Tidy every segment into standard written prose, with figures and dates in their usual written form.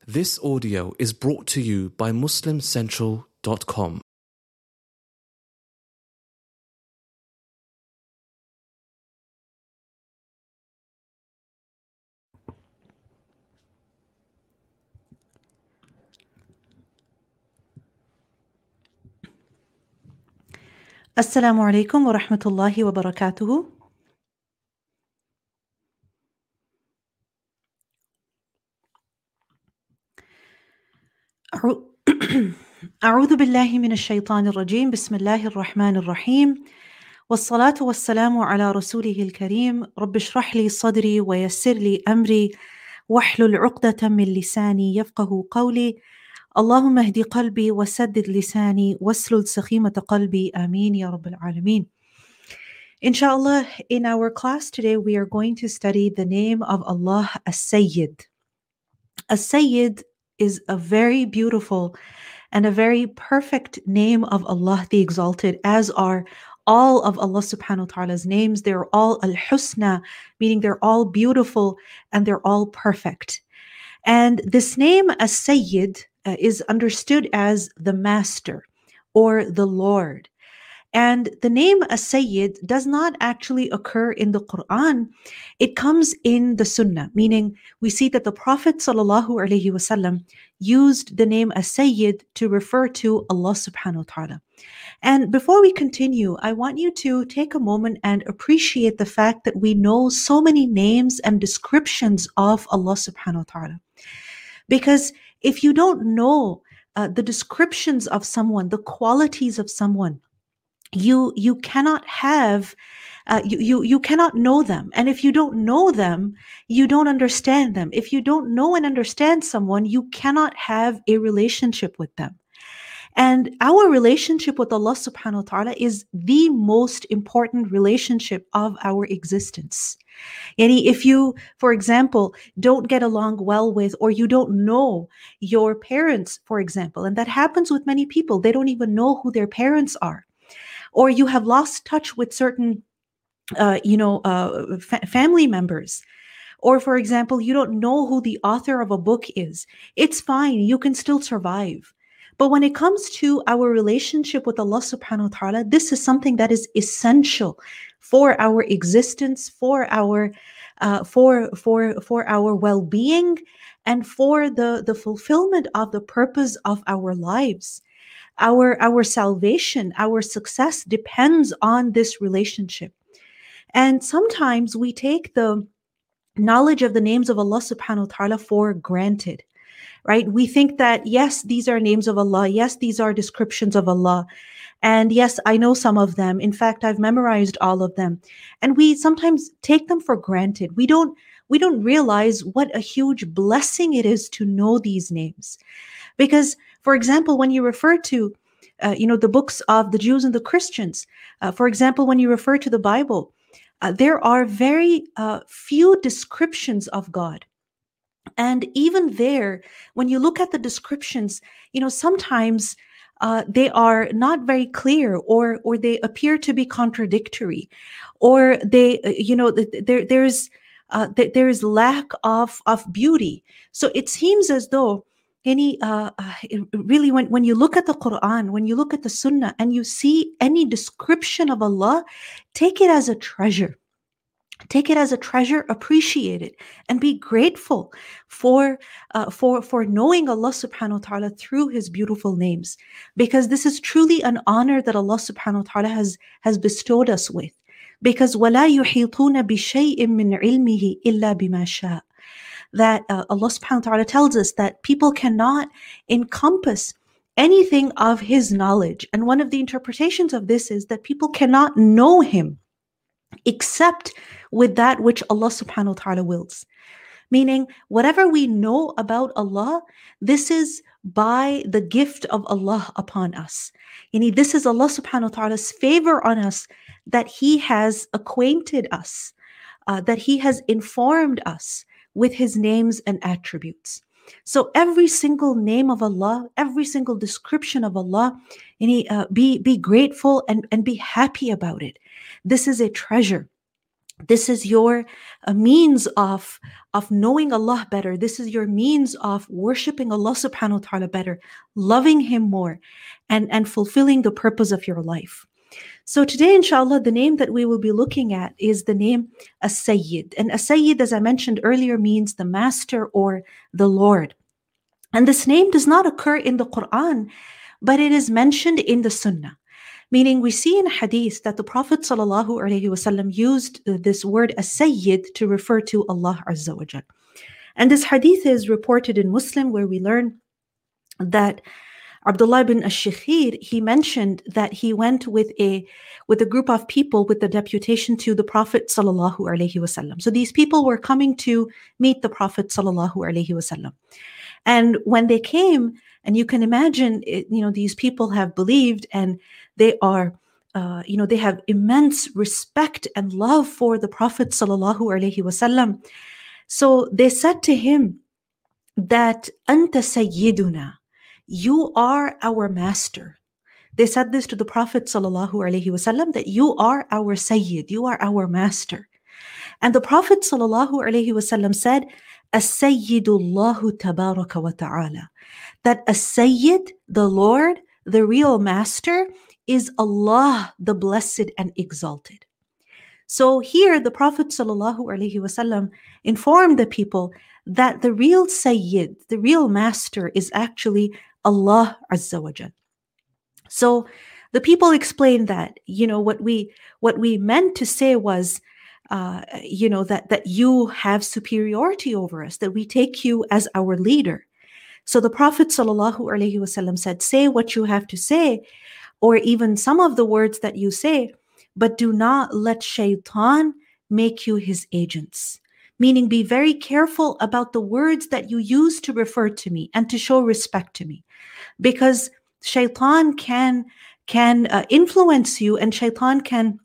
This audio is brought to you by MuslimCentral.com. Assalamu alaikum wa rahmatullahi wa barakatuhu. أعوذ بالله من الشيطان الرجيم بسم الله الرحمن الرحيم والصلاة والسلام على رسوله الكريم رب اشرح لي صدري ويسر لي أمري واحلل عقدة من لساني يفقه قولي اللهم اهد قلبي وسدد لساني واسلل سخيمة قلبي آمين يا رب العالمين. Inshallah, in our class today, we are going to study the name of Allah As-Sayyid. As-Sayyid is a very beautiful and a very perfect name of Allah the Exalted, as are all of Allah subhanahu wa ta'ala's names. They're all Al-Husna, meaning they're all beautiful and they're all perfect. And this name As-Sayyid is understood as the Master or the Lord. And the name As-Sayyid does not actually occur in the Quran. It comes in the Sunnah, meaning we see that the Prophet ﷺ used the name As-Sayyid to refer to Allah subhanahu wa ta'ala. And before we continue, I want you to take a moment and appreciate the fact that we know so many names and descriptions of Allah subhanahu wa ta'ala. Because if you don't know the descriptions of someone, the qualities of someone, you cannot have you cannot know them. And if you don't know them, you don't understand them. If you don't know and understand someone, you cannot have a relationship with them. And our relationship with Allah subhanahu wa ta'ala is the most important relationship of our existence. Yani if you, for example, don't get along well with, or you don't know your parents, for example, and that happens with many people, they don't even know who their parents are. Or you have lost touch with certain, family members. Or, for example, you don't know who the author of a book is. It's fine. You can still survive. But when it comes to our relationship with Allah subhanahu wa ta'ala, this is something that is essential for our existence, for our well-being, and for the fulfillment of the purpose of our lives. Our salvation, our success depends on this relationship. And sometimes we take the knowledge of the names of Allah subhanahu wa ta'ala for granted, right? We think that, yes, these are names of Allah. Yes, these are descriptions of Allah. And yes, I know some of them. In fact, I've memorized all of them. And we sometimes take them for granted. We don't realize what a huge blessing it is to know these names. Because, for example, when you refer to, the books of the Jews and the Christians, for example, when you refer to the Bible, there are very few descriptions of God. And even there, when you look at the descriptions, sometimes they are not very clear, or they appear to be contradictory, or they, there's lack of beauty. So it seems as though really, when you look at the Quran, when you look at the Sunnah, and you see any description of Allah, take it as a treasure. Take it as a treasure, appreciate it, and be grateful for knowing Allah subhanahu wa ta'ala through His beautiful names. Because this is truly an honor that Allah subhanahu wa ta'ala has bestowed us with. Because وَلَا يُحِيطُونَ بِشَيْءٍ مِّنْ عِلْمِهِ إِلَّا بِمَا شَاءَ. That Allah subhanahu wa ta'ala tells us that people cannot encompass anything of His knowledge. And one of the interpretations of this is that people cannot know Him except with that which Allah subhanahu wa ta'ala wills. Meaning, whatever we know about Allah, this is by the gift of Allah upon us. This is Allah subhanahu wa ta'ala's favor on us, that He has acquainted us, that He has informed us with His names and attributes. So every single name of Allah, every single description of Allah, be grateful and be happy about it. This is a treasure. This is your means of knowing Allah better. This is your means of worshiping Allah subhanahu wa ta'ala better, loving Him more, and fulfilling the purpose of your life. So today, inshallah, the name that we will be looking at is the name As-Sayyid. And As-Sayyid, as I mentioned earlier, means the master or the Lord. And this name does not occur in the Quran, but it is mentioned in the Sunnah. Meaning we see in hadith that the Prophet ﷺ used this word As-Sayyid to refer to Allah Azza wa Jal. And this hadith is reported in Muslim, where we learn that Abdullah ibn Ash-Shikhir, he mentioned that he went with a group of people with the deputation to the Prophet ﷺ. So these people were coming to meet the Prophet ﷺ. And when they came, and you can imagine, these people have believed, and they are, they have immense respect and love for the Prophet ﷺ. So they said to him that Anta Sayyiduna, you are our master. They said this to the Prophet ﷺ, that you are our Sayyid, you are our master. And the Prophet ﷺ said, As-Sayyidullahu tabaraka wa ta'ala, that As-Sayyid, the Lord, the real master, is Allah, the blessed and exalted. So here the Prophet ﷺ informed the people that the real Sayyid, the real master, is actually Allah Azza wa Jal. So the people explained that, what we meant to say was, that you have superiority over us, that we take you as our leader. So the Prophet ﷺ said, say what you have to say, or even some of the words that you say, but do not let shaitan make you his agents. Meaning, be very careful about the words that you use to refer to me and to show respect to me, because shaitan can influence you, and shaitan can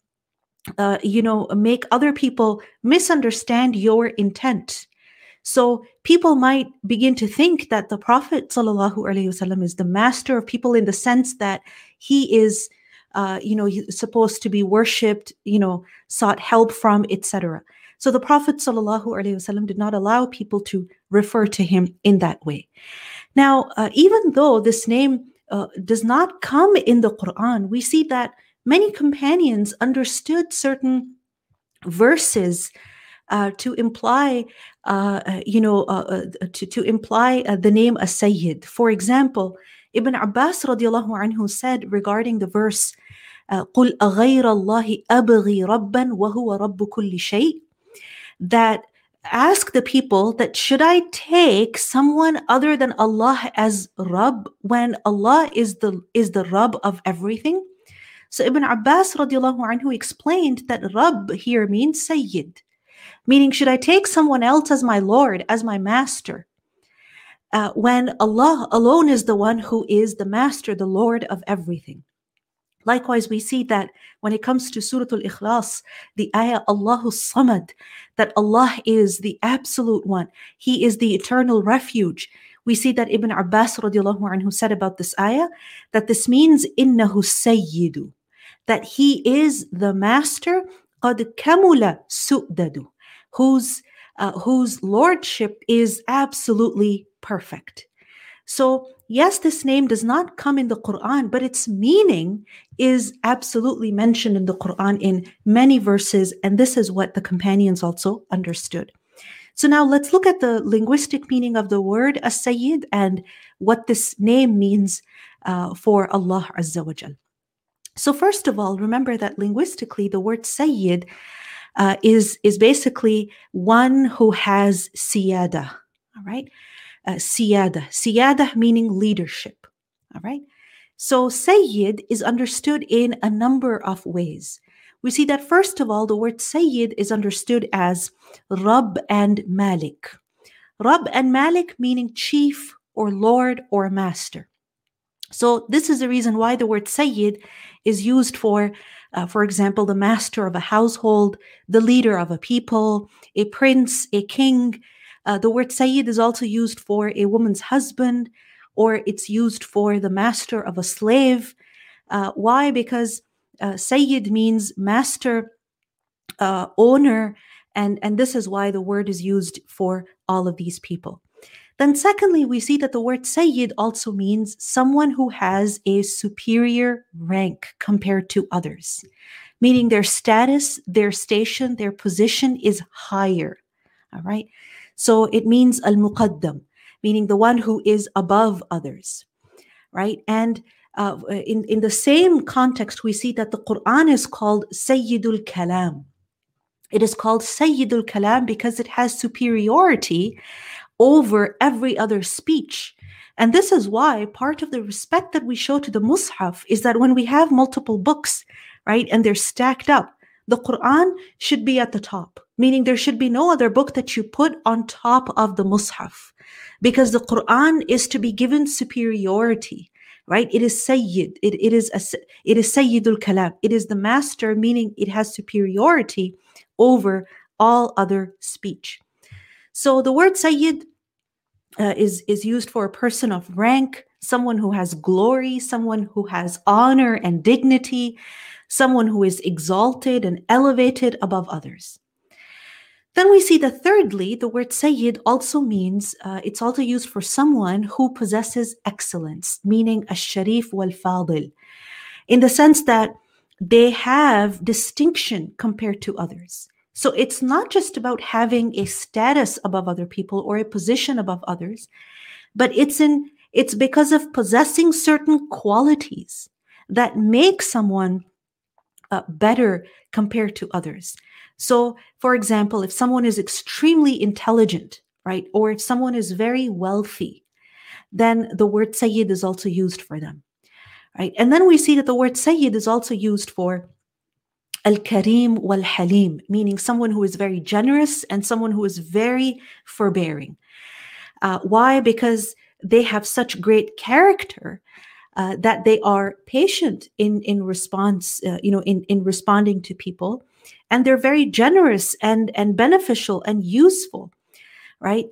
make other people misunderstand your intent. So people might begin to think that the Prophet ﷺ is the master of people, in the sense that he is he's supposed to be worshipped, sought help from, etc. So the Prophet ﷺ did not allow people to refer to him in that way. Now, even though this name does not come in the Quran, we see that many companions understood certain verses to imply, to imply the name As-Sayyid. For example, Ibn Abbas radiallahu anhu said regarding the verse, قُلْ أَغَيْرَ اللَّهِ أَبْغِي رَبًّا وَهُوَ رَبُّ كُلِّ شَيْءٍ, that ask the people that should I take someone other than Allah as Rabb when Allah is the Rabb of everything? So Ibn Abbas radiallahu anhu explained that Rabb here means Sayyid, meaning should I take someone else as my Lord, as my master, when Allah alone is the one who is the master, the Lord of everything. Likewise, we see that when it comes to Surah Al-Ikhlas, the ayah Allahu Samad, that Allah is the absolute one. He is the eternal refuge. We see that Ibn Abbas radiallahu anhu said about this ayah that this means innahu sayyidu, that he is the master, qad kamula su'dadu, whose lordship is absolutely perfect. So yes, this name does not come in the Quran, but its meaning is absolutely mentioned in the Quran in many verses, and this is what the companions also understood. So now let's look at the linguistic meaning of the word As-Sayyid and what this name means for Allah Azza wa Jal. So first of all, remember that linguistically, the word Sayyid is basically one who has siyada, all right? Siyada meaning leadership, all right? So Sayyid is understood in a number of ways. We see that first of all, the word Sayyid is understood as Rabb and Malik. Rabb and Malik meaning chief or lord or master. So this is the reason why the word Sayyid is used for example, the master of a household, the leader of a people, a prince, a king. The word Sayyid is also used for a woman's husband, or it's used for the master of a slave. Why? Because Sayyid means master owner, and this is why the word is used for all of these people. Then secondly, we see that the word Sayyid also means someone who has a superior rank compared to others, meaning their status, their station, their position is higher. All right. So it means al-muqaddam, meaning the one who is above others, right? And in the same context, we see that the Quran is called Sayyidul Kalam. It is called Sayyidul Kalam because it has superiority over every other speech. And this is why part of the respect that we show to the Mus'haf is that when we have multiple books, right, and they're stacked up, the Quran should be at the top, meaning there should be no other book that you put on top of the Mus'haf, because the Quran is to be given superiority, right? It is Sayyid, it is Sayyidul Kalam. It is the master, meaning it has superiority over all other speech. So the word Sayyid is used for a person of rank, someone who has glory, someone who has honor and dignity, someone who is exalted and elevated above others. Then we see that thirdly, the word Sayyid also means, it's also used for someone who possesses excellence, meaning ash-sharif wal-fadil, in the sense that they have distinction compared to others. So it's not just about having a status above other people or a position above others, but it's because of possessing certain qualities that make someone better compared to others. So, for example, if someone is extremely intelligent, right, or if someone is very wealthy, then the word Sayyid is also used for them, right? And then we see that the word Sayyid is also used for Al-Karim wal-Halim, meaning someone who is very generous and someone who is very forbearing. Why? Because they have such great character that they are patient in response, in responding to people, and they're very generous and beneficial and useful, right?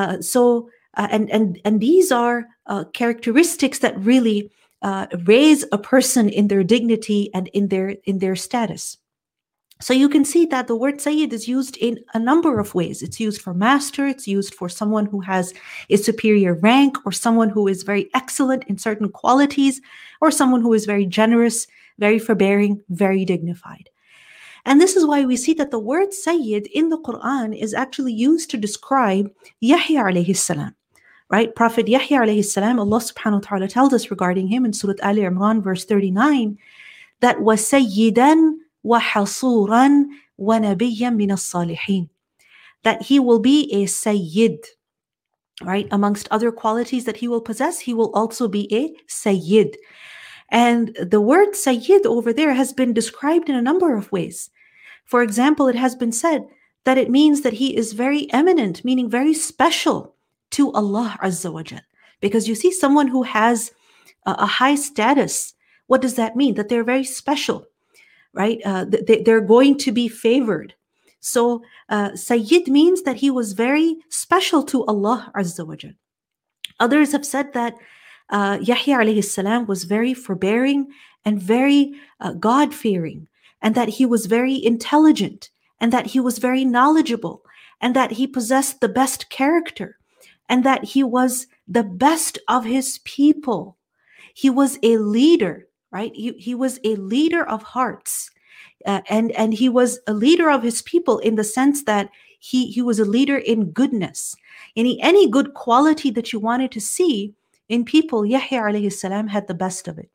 And these are characteristics that really raise a person in their dignity and in their status. So you can see that the word Sayyid is used in a number of ways. It's used for master, it's used for someone who has a superior rank, or someone who is very excellent in certain qualities, or someone who is very generous, very forbearing, very dignified. And this is why we see that the word Sayyid in the Quran is actually used to describe Yahya alayhi salam. Right? Prophet Yahya alayhi salam, Allah subhanahu wa ta'ala tells us regarding him in Surah Ali Imran, verse 39, that وَسَيِّدًا وَحَصُورًا وَنَبِيًّا مِنَ الصَّالِحِينَ, that he will be a Sayyid, right? Amongst other qualities that he will possess, he will also be a Sayyid. And the word Sayyid over there has been described in a number of ways. For example, it has been said that it means that he is very eminent, meaning very special to Allah Azza wa Jal. Because you see someone who has a high status, what does that mean? That they're very special, right? They're going to be favored. So Sayyid means that he was very special to Allah Azza wa Jal. Others have said that Yahya alayhi salam was very forbearing and very God-fearing, and that he was very intelligent, and that he was very knowledgeable, and that he possessed the best character, and that he was the best of his people. He was a leader, right? He was a leader of hearts, and he was a leader of his people in the sense that he was a leader in goodness. Any good quality that you wanted to see in people, Yahya alayhi salam had the best of it.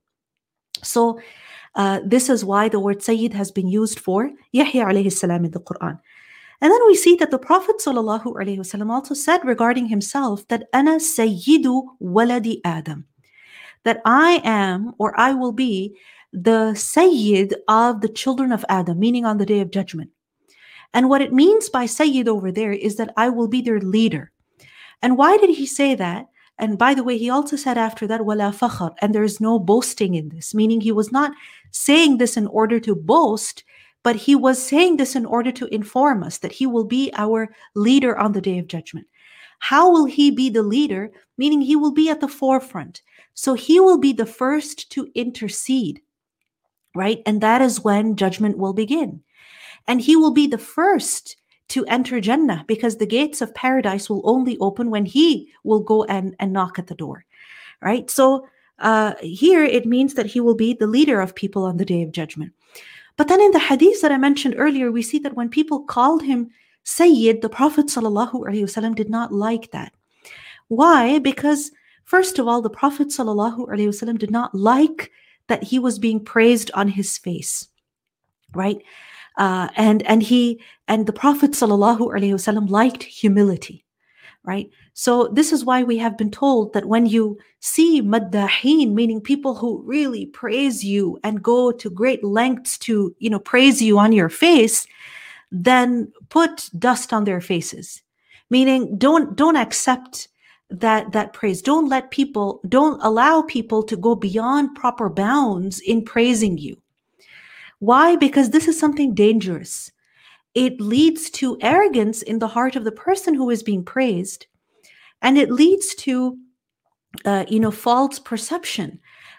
So this is why the word Sayyid has been used for Yahya alayhi salam in the Quran. And then we see that the Prophet sallallahu alayhi wasallam also said regarding himself that Ana Sayyidu waladi Adam, that I am, or I will be, the Sayyid of the children of Adam, meaning on the Day of Judgment. And what it means by Sayyid over there is that I will be their leader. And why did he say that? And by the way, he also said after that, wala fakhar, and there is no boasting in this, meaning he was not saying this in order to boast, but he was saying this in order to inform us that he will be our leader on the Day of Judgment. How will he be the leader? Meaning he will be at the forefront. So he will be the first to intercede, right? And that is when judgment will begin. And he will be the first to enter Jannah, because the gates of paradise will only open when he will go and knock at the door, right? So here it means that he will be the leader of people on the Day of Judgment. But then in the hadith that I mentioned earlier, we see that when people called him Sayyid, the Prophet ﷺ did not like that. Why? Because first of all, the Prophet ﷺ did not like that he was being praised on his face, right? And the Prophet ﷺ liked humility, right? So this is why we have been told that when you see maddahin, meaning people who really praise you and go to great lengths to, praise you on your face, then put dust on their faces. Meaning don't accept that praise. Don't allow people to go beyond proper bounds in praising you. Why? Because this is something dangerous. It leads to arrogance in the heart of the person who is being praised. And it leads to, false perception,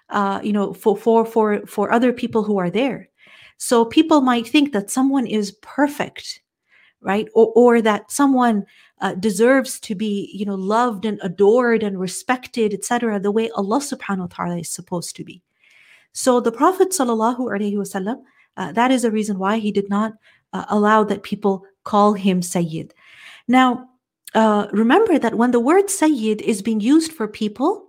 for other people who are there. So people might think that someone is perfect, right? Or that someone deserves to be, loved and adored and respected, etc., the way Allah subhanahu wa ta'ala is supposed to be. So the Prophet sallallahu alaihi wasallam, that is the reason why he did not allow that people call him Sayyid. Now, remember that when the word Sayyid is being used for people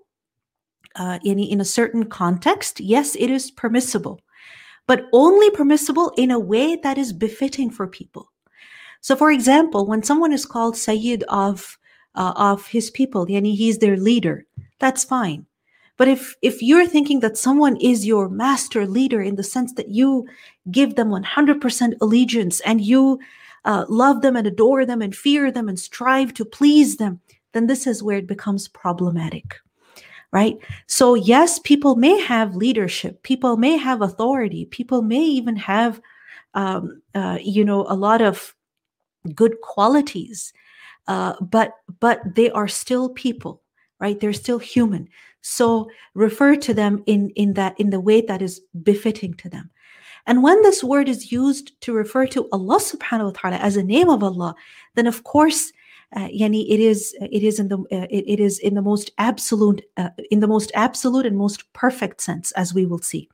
in a certain context, yes, it is permissible, but only permissible in a way that is befitting for people. So, for example, when someone is called Sayyid of his people, yani he's their leader, that's fine. But if you're thinking that someone is your master leader in the sense that you give them 100% allegiance and you love them and adore them and fear them and strive to please them, then this is where it becomes problematic, right? So yes, people may have leadership, people may have authority, people may even have, a lot of good qualities, but they are still people, right? They're still human. So refer to them in the way that is befitting to them. And when this word is used to refer to Allah subhanahu wa ta'ala as a name of Allah, then of course, it is in the most absolute and most perfect sense, as we will see.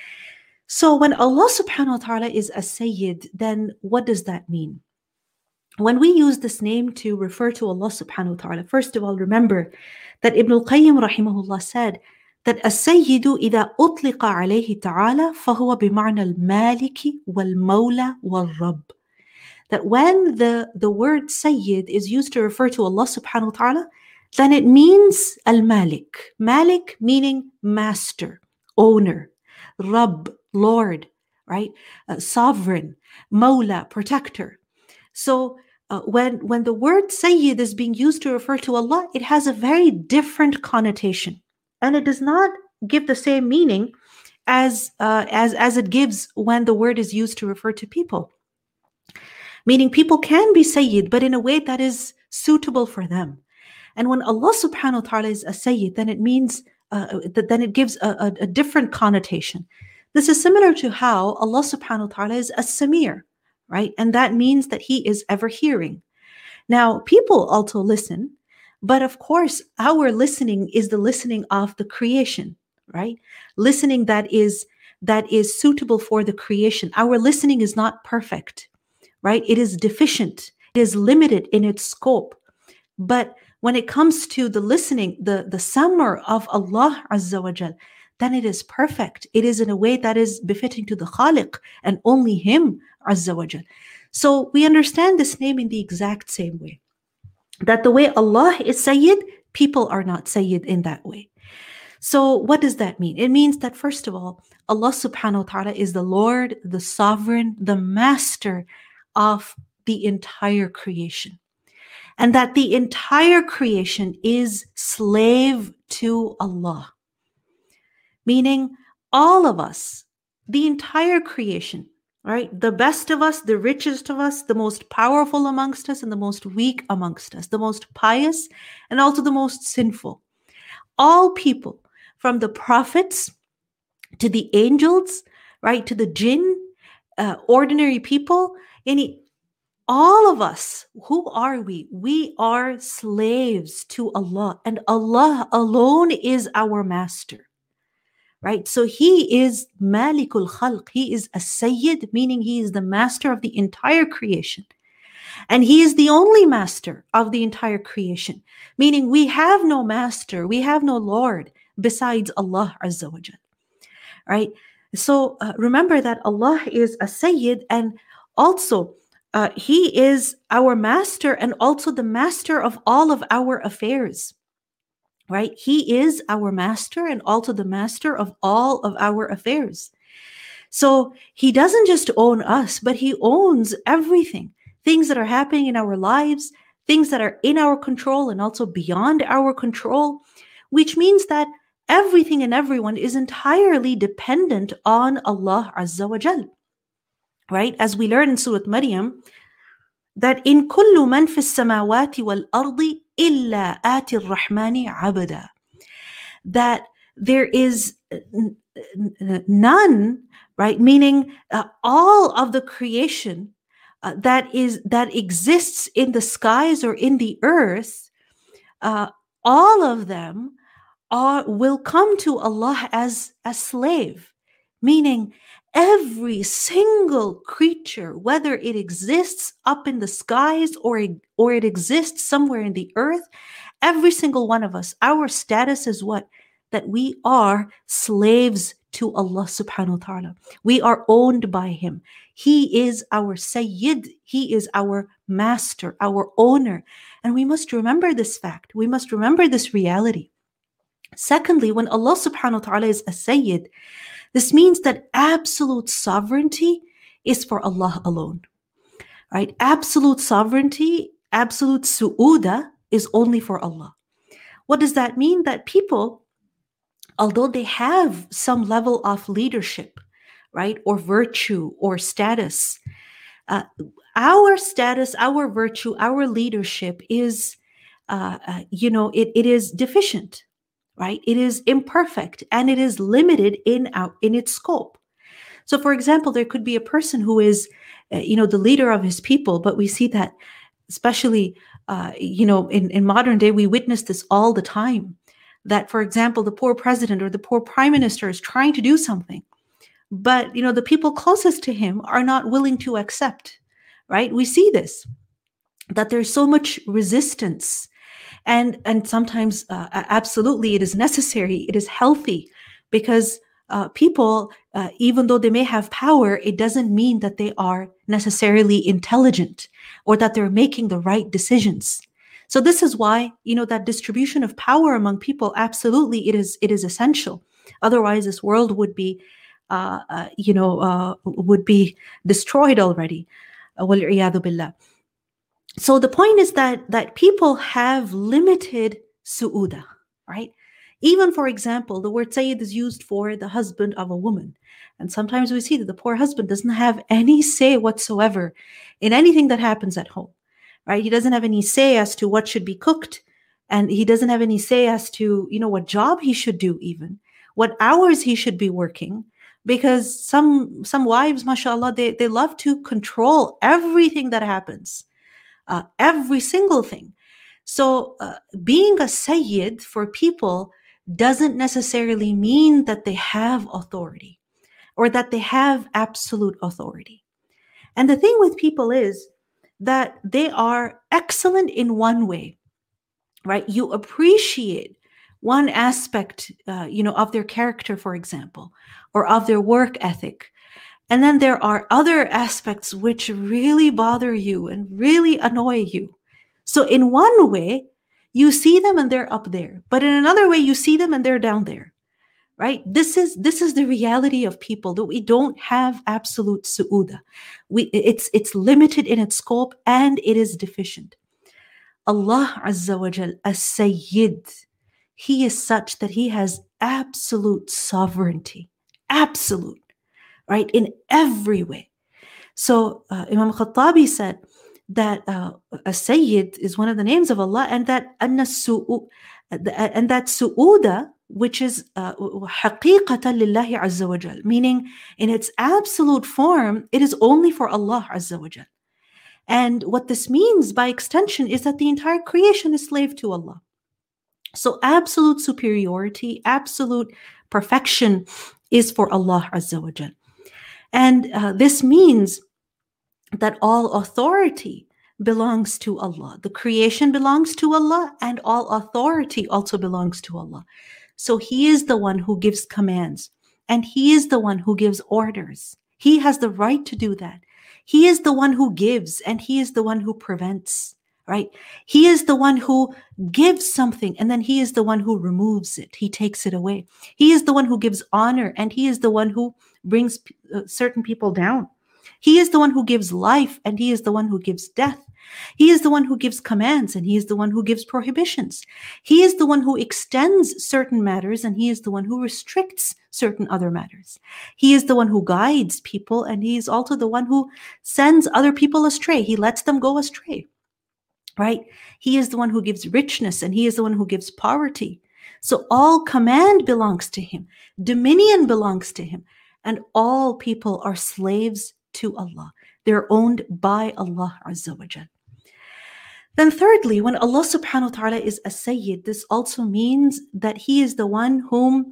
So when Allah subhanahu wa ta'ala is a Sayyid, then what does that mean? When we use this name to refer to Allah subhanahu wa ta'ala, first of all, remember that Ibn al-Qayyim rahimahullah said that as-sayyidu idha utliqa alayhi ta'ala fahuwa bima'na al-maliki wal-mawla wal-rabb. That when the word sayyid is used to refer to Allah subhanahu wa ta'ala, then it means al-malik. Malik meaning master, owner, rabb, lord, right? Sovereign, mawla, protector. So when the word Sayyid is being used to refer to Allah, it has a very different connotation, and it does not give the same meaning as it gives when the word is used to refer to people. Meaning, people can be Sayyid, but in a way that is suitable for them. And when Allah Subhanahu wa Taala is a Sayyid, then it means then it gives a different connotation. This is similar to how Allah Subhanahu wa Taala is a Samir, right? And that means that He is ever hearing. Now, people also listen, but of course, our listening is the listening of the creation, right? Listening that is suitable for the creation. Our listening is not perfect, right? It is deficient. It is limited in its scope. But when it comes to the listening, the samr of Allah Azza wa Jal, then it is perfect. It is in a way that is befitting to the Khaliq and only Him Azza wa Jal. So we understand this name in the exact same way. That the way Allah is Sayyid, people are not Sayyid in that way. So what does that mean? It means that first of all, Allah subhanahu wa ta'ala is the Lord, the sovereign, the master of the entire creation. And that the entire creation is slave to Allah. Meaning all of us, the entire creation, right? The best of us, the richest of us, the most powerful amongst us, and the most weak amongst us, the most pious and also the most sinful. All people, from the prophets to the angels, right, to the jinn, ordinary people, all of us, who are we? We are slaves to Allah, and Allah alone is our master, right? So He is Malikul Khalq. He is a Sayyid, meaning He is the master of the entire creation. And He is the only master of the entire creation, meaning we have no master, we have no Lord besides Allah Azza wa Jal, right? So remember that Allah is a Sayyid, and also He is our master and also the master of all of our affairs, right? He is our master and also the master of all of our affairs. So He doesn't just own us, but He owns everything, things that are happening in our lives, things that are in our control and also beyond our control, which means that everything and everyone is entirely dependent on Allah Azza wa Jal, right? As we learn in Surah Maryam, that in kullu man fis samawati wal ardi illa ati ar-Rahmani abada, that there is none, right? Meaning all of the creation that exists in the skies or in the earth, all of them will come to Allah as a slave, meaning every single creature, whether it exists up in the skies or it exists somewhere in the earth, every single one of us, our status is what? That we are slaves to Allah subhanahu wa ta'ala. We are owned by Him. He is our Sayyid. He is our master, our owner. And we must remember this fact. We must remember this reality. Secondly, when Allah subhanahu wa ta'ala is a Sayyid, this means that absolute sovereignty is for Allah alone, right? Absolute sovereignty, absolute su'uda is only for Allah. What does that mean? That people, although they have some level of leadership, right, or virtue or status, our status, our virtue, our leadership is, it is deficient, right? It is imperfect and it is limited in its scope. So, for example, there could be a person who is, the leader of his people, but we see that, especially, in modern day, we witness this all the time. That, for example, the poor president or the poor prime minister is trying to do something, but the people closest to him are not willing to accept, right? We see this, that there's so much resistance, and sometimes absolutely it is necessary, it is healthy, because people, even though they may have power, it doesn't mean that they are necessarily intelligent or that they're making the right decisions. So this is why, that distribution of power among people, absolutely, it is essential. Otherwise, this world would be, destroyed already. Wal-'iyadhu billah. So the point is that people have limited su'uda, right? Even, for example, the word Sayyid is used for the husband of a woman. And sometimes we see that the poor husband doesn't have any say whatsoever in anything that happens at home. Right? He doesn't have any say as to what should be cooked. And he doesn't have any say as to, what job he should do, even what hours he should be working. Because some wives, mashallah, they love to control everything that happens, every single thing. So being a Sayyid for people doesn't necessarily mean that they have authority or that they have absolute authority. And the thing with people is that they are excellent in one way, right? You appreciate one aspect, of their character, for example, or of their work ethic. And then there are other aspects which really bother you and really annoy you. So in one way, you see them and they're up there, but in another way, you see them and they're down there. Right? This is the reality of people, that we don't have absolute su'uda. It's limited in its scope and it is deficient. Allah Azza wa Jal, as-Sayyid, He is such that He has absolute sovereignty, absolute, right, in every way. So Imam Khattabi said that as-Sayyid is one of the names of Allah, and that su'uda, which is حقيقة لله عز وجل, meaning in its absolute form, it is only for Allah Azza wa Jal. And what this means by extension is that the entire creation is slave to Allah. So absolute superiority, absolute perfection is for Allah Azza wa Jal. And this means that all authority belongs to Allah. The creation belongs to Allah, and all authority also belongs to Allah. So He is the one who gives commands, and He is the one who gives orders. He has the right to do that. He is the one who gives, and He is the one who prevents, right? He is the one who gives something, and then He is the one who removes it. He takes it away. He is the one who gives honor, and He is the one who brings certain people down. He is the one who gives life, and He is the one who gives death. He is the one who gives commands, and He is the one who gives prohibitions. He is the one who extends certain matters, and He is the one who restricts certain other matters. He is the one who guides people, and He is also the one who sends other people astray. He lets them go astray, right? He is the one who gives richness, and He is the one who gives poverty. So all command belongs to Him. Dominion belongs to Him. And all people are slaves to Allah. They're owned by Allah Azza wa Jal. Then thirdly, when Allah subhanahu wa ta'ala is a Sayyid, this also means that He is the one whom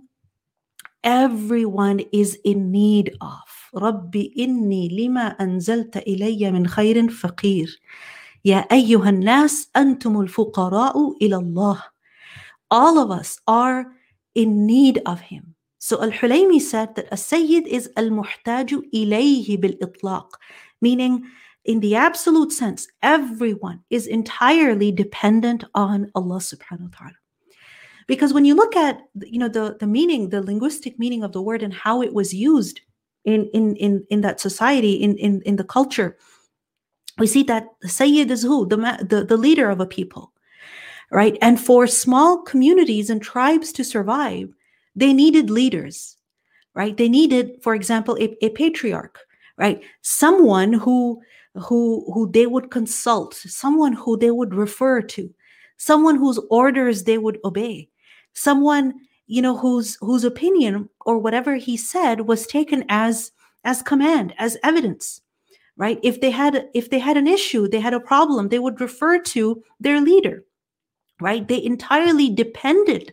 everyone is in need of. Rabbi inni lima anzalta ilayya min khayrin faqir. Ya ayyuhan nas antumul fuqara'u ila Allah. All of us are in need of Him. So Al-Hulaymi said that a Sayyid is al-muhtaju ilayhi bil-itlaq, meaning in the absolute sense, everyone is entirely dependent on Allah subhanahu wa ta'ala. Because when you look at the meaning, the linguistic meaning of the word and how it was used in that society, in the culture, we see that the Sayyid is who? The leader of a people, right? And for small communities and tribes to survive, they needed leaders, right? They needed, for example, a patriarch, right? Someone who they would consult, someone who they would refer to, someone whose orders they would obey, someone, whose opinion or whatever he said was taken as command, as evidence, right? If they had an issue, they had a problem, they would refer to their leader, right? They entirely depended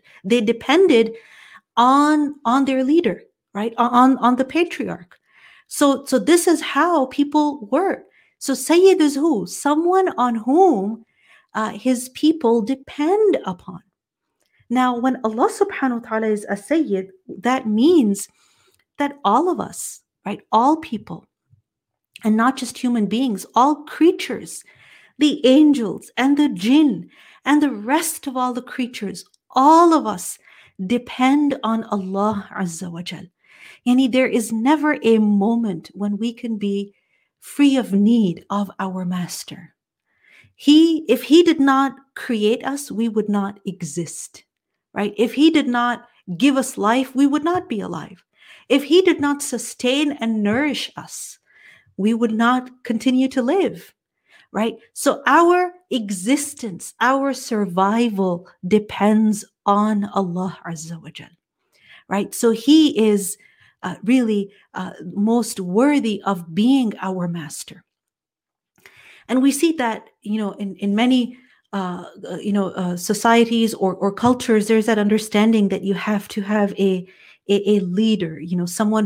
on their leader, right? On the patriarch. So this is how people were. So Sayyid is who? Someone on whom his people depend upon. Now, when Allah subhanahu wa ta'ala is a Sayyid, that means that all of us, right? All people, and not just human beings, all creatures, the angels and the jinn and the rest of all the creatures, all of us depend on Allah Azza wa Jal. Yani there is never a moment when we can be free of need of our Master. If He did not create us, we would not exist, right? If He did not give us life, we would not be alive. If He did not sustain and nourish us, we would not continue to live, right? So our existence, our survival depends on Allah Azza wa Jal, right? So He is really most worthy of being our Master. And we see that, in many, societies or cultures, there's that understanding that you have to have a leader, someone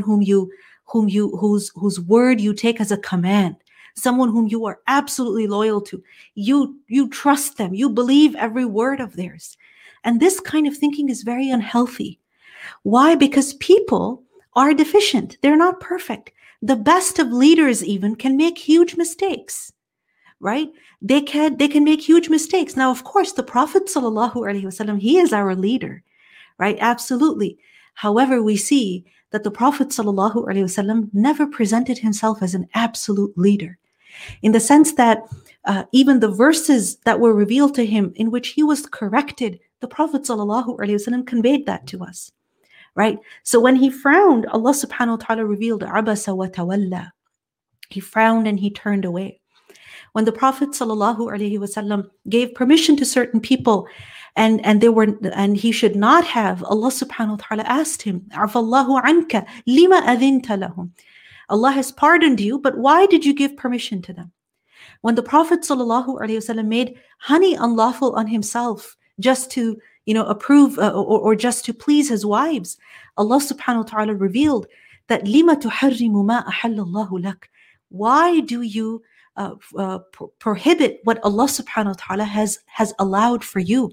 whose word you take as a command, someone whom you are absolutely loyal to. You trust them. You believe every word of theirs. And this kind of thinking is very unhealthy. Why? Because people are deficient. They're not perfect. The best of leaders even can make huge mistakes, right? They can make huge mistakes. Now, of course, the Prophet ﷺ, he is our leader, right? Absolutely. However, we see that the Prophet ﷺ never presented himself as an absolute leader, in the sense that even the verses that were revealed to him in which he was corrected, the Prophet ﷺ conveyed that to us, right? So when he frowned, Allah subhanahu wa ta'ala revealed abasa wa tawalla. He frowned and he turned away. When the Prophet ﷺ gave permission to certain people and he should not have. Allah subhanahu wa ta'ala asked him, Afallahu anka, lima adhinta lahum. Allah has pardoned you, but why did you give permission to them? When the Prophet ﷺ made honey unlawful on himself just to, approve or just to please his wives, Allah subhanahu wa ta'ala revealed that لِمَ تُحَرِّمُ مَا أَحَلَّ اللَّهُ لَكَ. Why do you prohibit what Allah subhanahu wa ta'ala has allowed for you?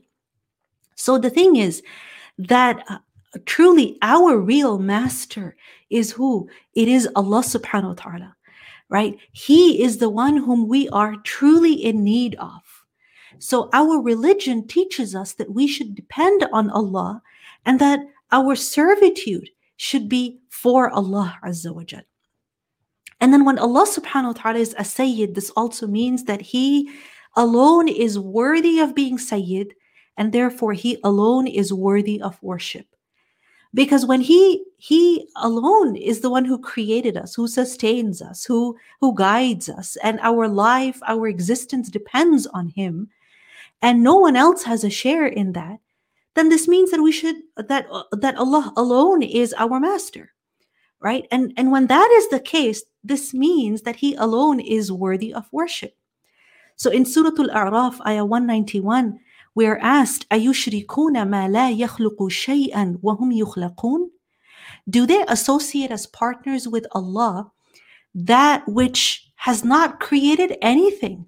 So the thing is that truly our real master is who? It is Allah subhanahu wa ta'ala, right? He is the one whom we are truly in need of. So our religion teaches us that we should depend on Allah and that our servitude should be for Allah Azza wa Jal. And then when Allah subhanahu wa ta'ala is a Sayyid, this also means that He alone is worthy of being Sayyid, and therefore He alone is worthy of worship. Because when He alone is the one who created us, who sustains us, who guides us, and our life, our existence depends on Him, and no one else has a share in that, then this means that that Allah alone is our master, right? And when that is the case, this means that He alone is worthy of worship. So in Surah Al-A'raf, ayah 191, we are asked, أَيُشْرِكُونَ مَا لَا يَخْلُقُ شَيْئًا وَهُمْ يُخْلَقُونَ? Do they associate as partners with Allah that which has not created anything?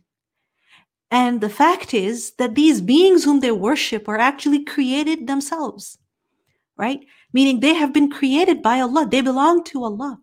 And the fact is that these beings whom they worship are actually created themselves, right? Meaning they have been created by Allah. They belong to Allah.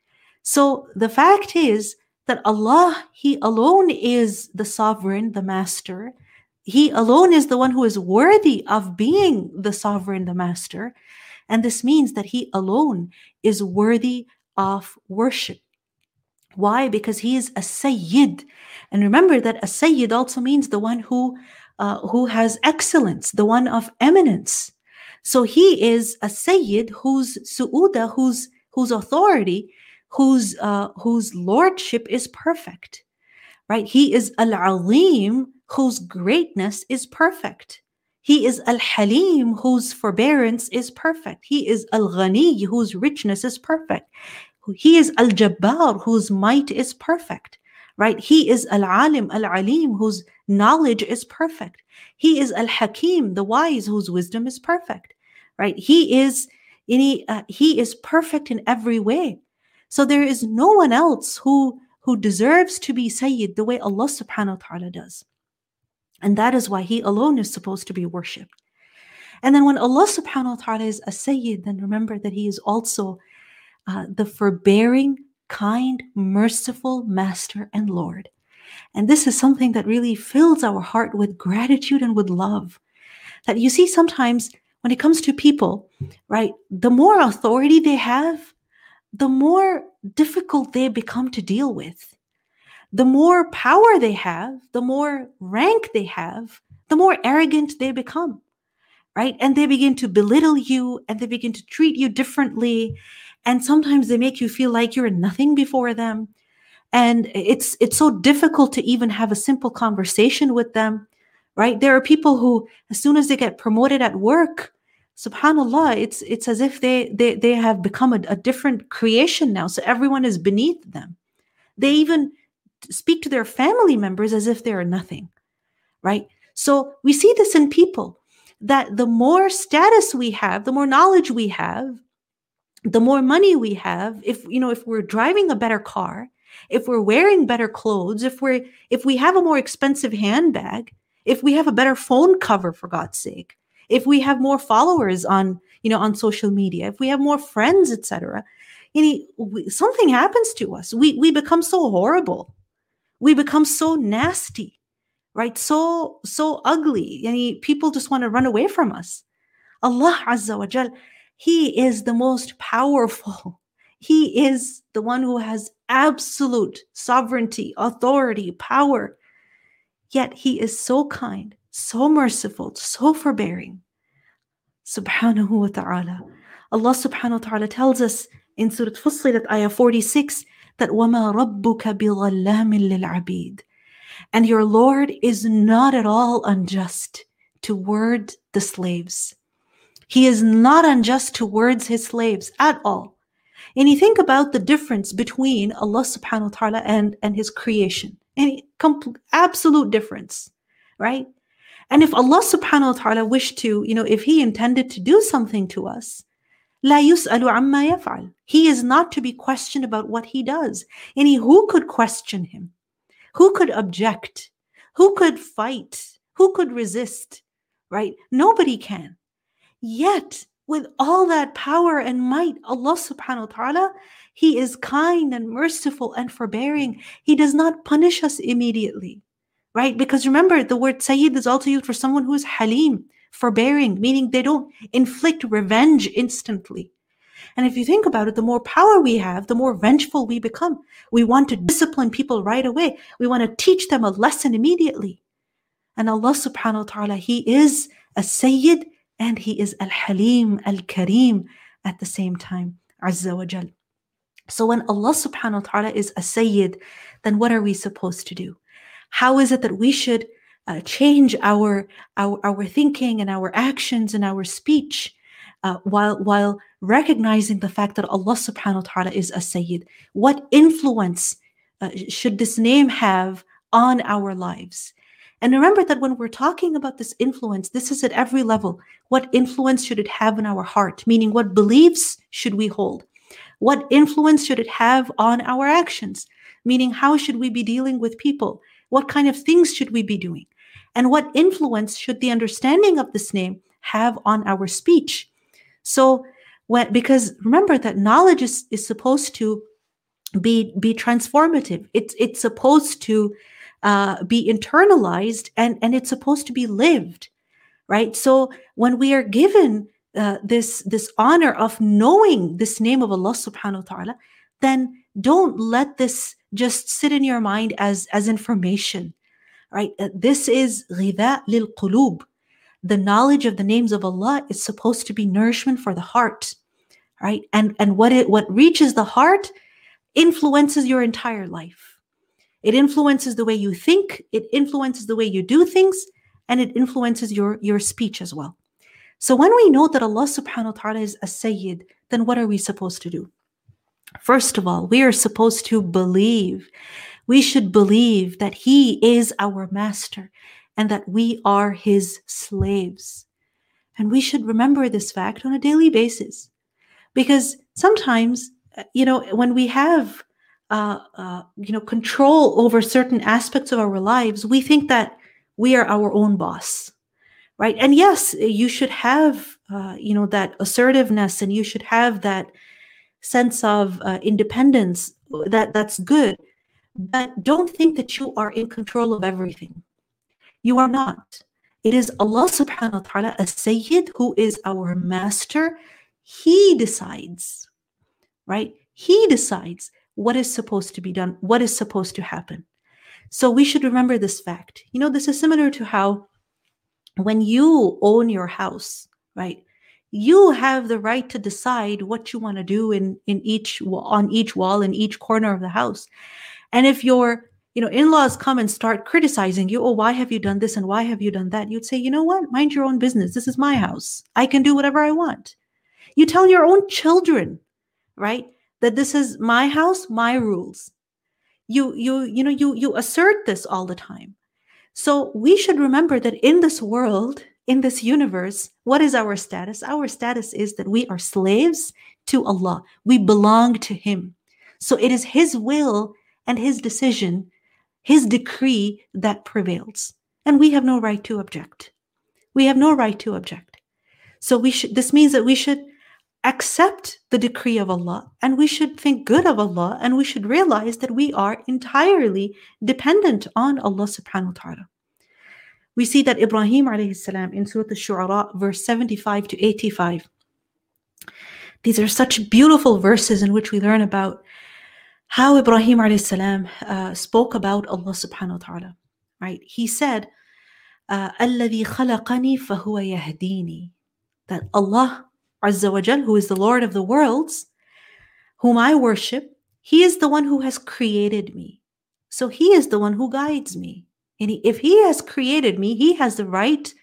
So the fact is that Allah, He alone is the sovereign, the master. He alone is the one who is worthy of being the sovereign, the master. And this means that He alone is worthy of worship. Why? Because He is a Sayyid. And remember that a Sayyid also means the one who has excellence, the one of eminence. So He is a Sayyid whose su'uda, whose authority, whose lordship is perfect, right? He is Al-Alim, whose greatness is perfect. He is Al-Halim, whose forbearance is perfect. He is Al-Ghani, whose richness is perfect. He is Al-Jabbar, whose might is perfect, right? He is Al-Alim, Al-Alim, whose knowledge is perfect. He is Al-Hakim, the wise, whose wisdom is perfect, right? He is perfect in every way. So there is no one else who deserves to be Sayyid the way Allah subhanahu wa ta'ala does. And that is why He alone is supposed to be worshipped. And then when Allah subhanahu wa ta'ala is a Sayyid, then remember that He is also the forbearing, kind, merciful Master and Lord. And this is something that really fills our heart with gratitude and with love. That you see sometimes when it comes to people, right, the more authority they have, the more difficult they become to deal with. The more power they have, the more rank they have, the more arrogant they become, right? And they begin to belittle you and they begin to treat you differently. And sometimes they make you feel like you're nothing before them. And it's so difficult to even have a simple conversation with them, right? There are people who, as soon as they get promoted at work, subhanallah, it's as if they have become a different creation now. So everyone is beneath them. They even speak to their family members as if they are nothing, right? So we see this in people, that the more status we have, the more knowledge we have, the more money we have, if we're driving a better car, if we're wearing better clothes, if we have a more expensive handbag, if we have a better phone cover, for God's sake, if we have more followers on social media, if we have more friends, etc., something happens to us. We become so horrible. We become so nasty, right? So ugly. People just want to run away from us. Allah Azza wa Jal, He is the most powerful. He is the one who has absolute sovereignty, authority, power. Yet He is so kind, so merciful, so forbearing. Subhanahu wa ta'ala. Allah subhanahu wa ta'ala tells us in Surah Fussilat, ayah 46, that وَمَا رَبُّكَ بِظَلَّامٍ لِلْعَبِيدِ. And your Lord is not at all unjust toward the slaves. He is not unjust towards his slaves at all. And you think about the difference between Allah subhanahu wa ta'ala and his creation. Any absolute difference, right? And if Allah subhanahu wa ta'ala wished to, if he intended to do something to us, لا يسأل عما يفعل. He is not to be questioned about what he does. Who could question him? Who could object? Who could fight? Who could resist? Right? Nobody can. Yet, with all that power and might, Allah subhanahu wa ta'ala, he is kind and merciful and forbearing. He does not punish us immediately. Right? Because remember, the word Sayyid is also used for someone who is Halim, forbearing, meaning they don't inflict revenge instantly. And if you think about it, the more power we have, the more vengeful we become. We want to discipline people right away. We want to teach them a lesson immediately. And Allah subhanahu wa ta'ala, he is a Sayyid and he is Al-Halim, Al-Kareem at the same time, Azza wa Jal. So when Allah subhanahu wa ta'ala is a Sayyid, then what are we supposed to do? How is it that we should change our thinking and our actions and our speech while recognizing the fact that Allah subhanahu wa ta'ala is a Sayyid? What influence should this name have on our lives? And remember that when we're talking about this influence, this is at every level. What influence should it have in our heart? Meaning, what beliefs should we hold? What influence should it have on our actions? Meaning, how should we be dealing with people? What kind of things should we be doing? And what influence should the understanding of this name have on our speech? So, because remember that knowledge is supposed to be transformative. It's supposed to be internalized and it's supposed to be lived, right? So when we are given this honor of knowing this name of Allah subhanahu wa ta'ala, then don't let this just sit in your mind as information, right? This is ghidha lil qulub. The knowledge of the names of Allah is supposed to be nourishment for the heart, right? And what reaches the heart influences your entire life. It influences the way you think, it influences the way you do things, and it influences your speech as well. So when we know that Allah subhanahu wa ta'ala is a Sayyid, then what are we supposed to do? First of all, we are supposed to believe. We should believe that He is our master and that we are His slaves. And we should remember this fact on a daily basis. Because sometimes, when we have control over certain aspects of our lives, we think that we are our own boss, right? And yes, you should have, that assertiveness, and you should have that sense of independence. That's good, but don't think that you are in control of everything. You are not. It is Allah subhanahu wa ta'ala, a Sayyid, who is our master. He decides, right? He decides what is supposed to be done, what is supposed to happen. So we should remember this fact. This is similar to how when you own your house, right? You have the right to decide what you want to do on each wall, in each corner of the house. And if your in-laws come and start criticizing you, why have you done this and why have you done that? You'd say, you know what? Mind your own business. This is my house. I can do whatever I want. You tell your own children, right, that this is my house, my rules. You assert this all the time. So we should remember that in this world, in this universe, what is our status? Our status is that we are slaves to Allah. We belong to Him. So it is His will and His decision, His decree that prevails. And we have no right to object. We have no right to object. So this means that we should accept the decree of Allah, and we should think good of Allah, and we should realize that we are entirely dependent on Allah subhanahu wa ta'ala. We see that Ibrahim alayhi salam in Surah Al-Shu'ara, verse 75 to 85. These are such beautiful verses in which we learn about how Ibrahim alayhi salam spoke about Allah subhanahu wa ta'ala. Right? He said, "Alladhi khalaqani fahuwa yahdini." That Allah Azza wa Jal, who is the Lord of the worlds, whom I worship, He is the one who has created me. So He is the one who guides me. And if He has created me, He has the right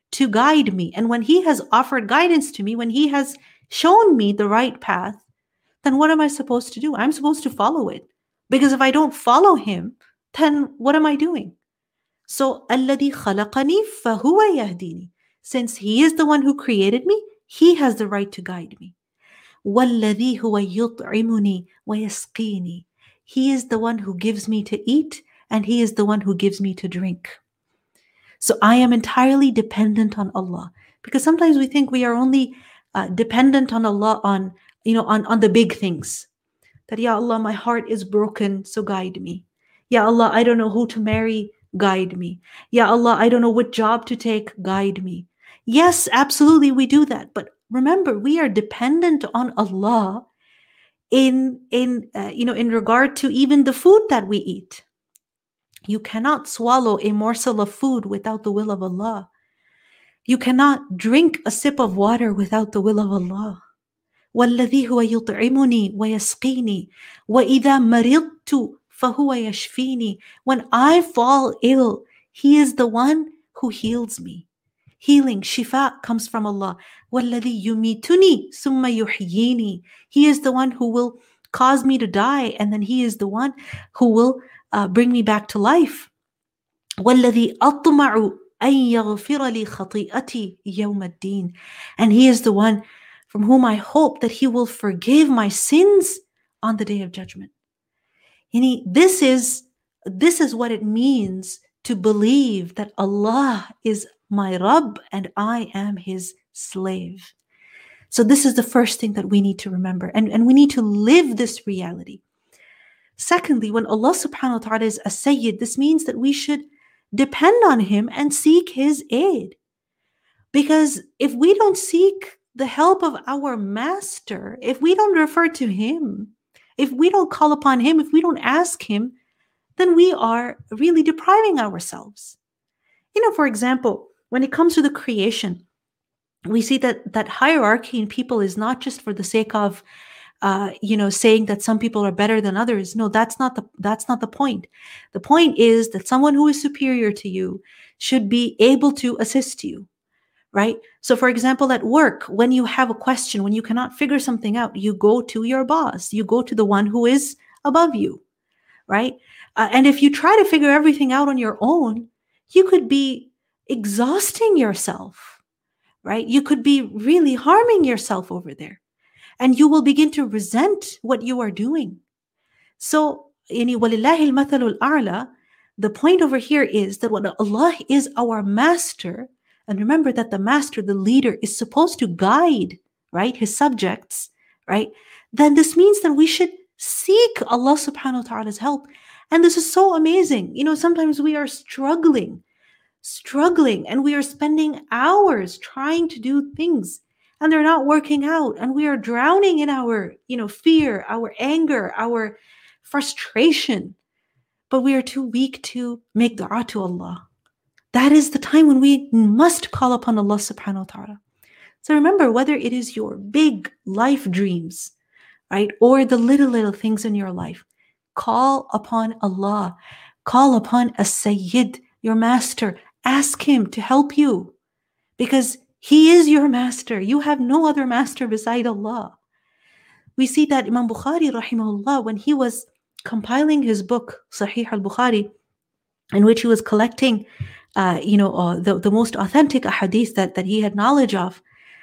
to guide me. And when He has offered guidance to me, when He has shown me the right path, then what am I supposed to do? I'm supposed to follow it. Because if I don't follow Him, then what am I doing? So, الَّذِي خَلَقَنِي فَهُوَ يَهْدِينِي. Since He is the one who created me, He has the right to guide me. وَالَّذِي هُوَ يُطْعِمُنِي وَيَسْقِينِي. He is the one who gives me to eat, and He is the one who gives me to drink. So I am entirely dependent on Allah. Because sometimes we think we are only dependent on Allah on the big things. That, Ya Allah, my heart is broken, so guide me. Ya Allah, I don't know who to marry, guide me. Ya Allah, I don't know what job to take, guide me. Yes, absolutely, we do that. But remember, we are dependent on Allah in regard to even the food that we eat. You cannot swallow a morsel of food without the will of Allah. You cannot drink a sip of water without the will of Allah. وَالَّذِي هُوَ يُطْعِمُنِي وَيَسْقِينِي وَإِذَا مَرِضْتُ فَهُوَ يَشْفِينِي. When I fall ill, He is the one who heals me. Healing, shifa, comes from Allah. وَالَّذِي يُمِيتُنِي ثُمَّ يُحْيِينِي. He is the one who will cause me to die, and then He is the one who will bring me back to life. وَالَّذِي أَطْمَعُ أَن يَغْفِرَ لِي خَطِيئَتِي يَوْمَ الدِّينِ. And He is the one from whom I hope that He will forgive my sins on the day of judgment. This is what it means to believe that Allah is my Rabb and I am His slave. So this is the first thing that we need to remember, and we need to live this reality. Secondly, when Allah subhanahu wa ta'ala is a Sayyid, this means that we should depend on Him and seek His aid. Because if we don't seek the help of our Master, if we don't refer to Him, if we don't call upon Him, if we don't ask Him, then we are really depriving ourselves. For example, when it comes to the creation, we see that hierarchy in people is not just for the sake of, saying that some people are better than others. No, that's not the point. The point is that someone who is superior to you should be able to assist you. Right? So for example, at work, when you have a question, when you cannot figure something out, you go to your boss, you go to the one who is above you, right? And if you try to figure everything out on your own, you could be exhausting yourself, right? You could be really harming yourself over there, and you will begin to resent what you are doing. So, وَلِلَّهِ الْمَثَلُ الْأَعْلَى, the point over here is that when Allah is our Master, and remember that the Master, the leader, is supposed to guide, right, His subjects, right? Then this means that we should seek Allah subhanahu wa ta'ala's help. And this is so amazing. Sometimes we are struggling, and we are spending hours trying to do things, and they're not working out. And we are drowning in our, fear, our anger, our frustration. But we are too weak to make dua to Allah. That is the time when we must call upon Allah subhanahu wa ta'ala. So remember, whether it is your big life dreams, right, or the little things in your life, call upon Allah. Call upon As-Sayyid, your Master. Ask Him to help you, because He is your Master. You have no other Master beside Allah. We see that Imam Bukhari, rahimahullah, when he was compiling his book, Sahih al-Bukhari, in which he was collecting the most authentic ahadith that he had knowledge of,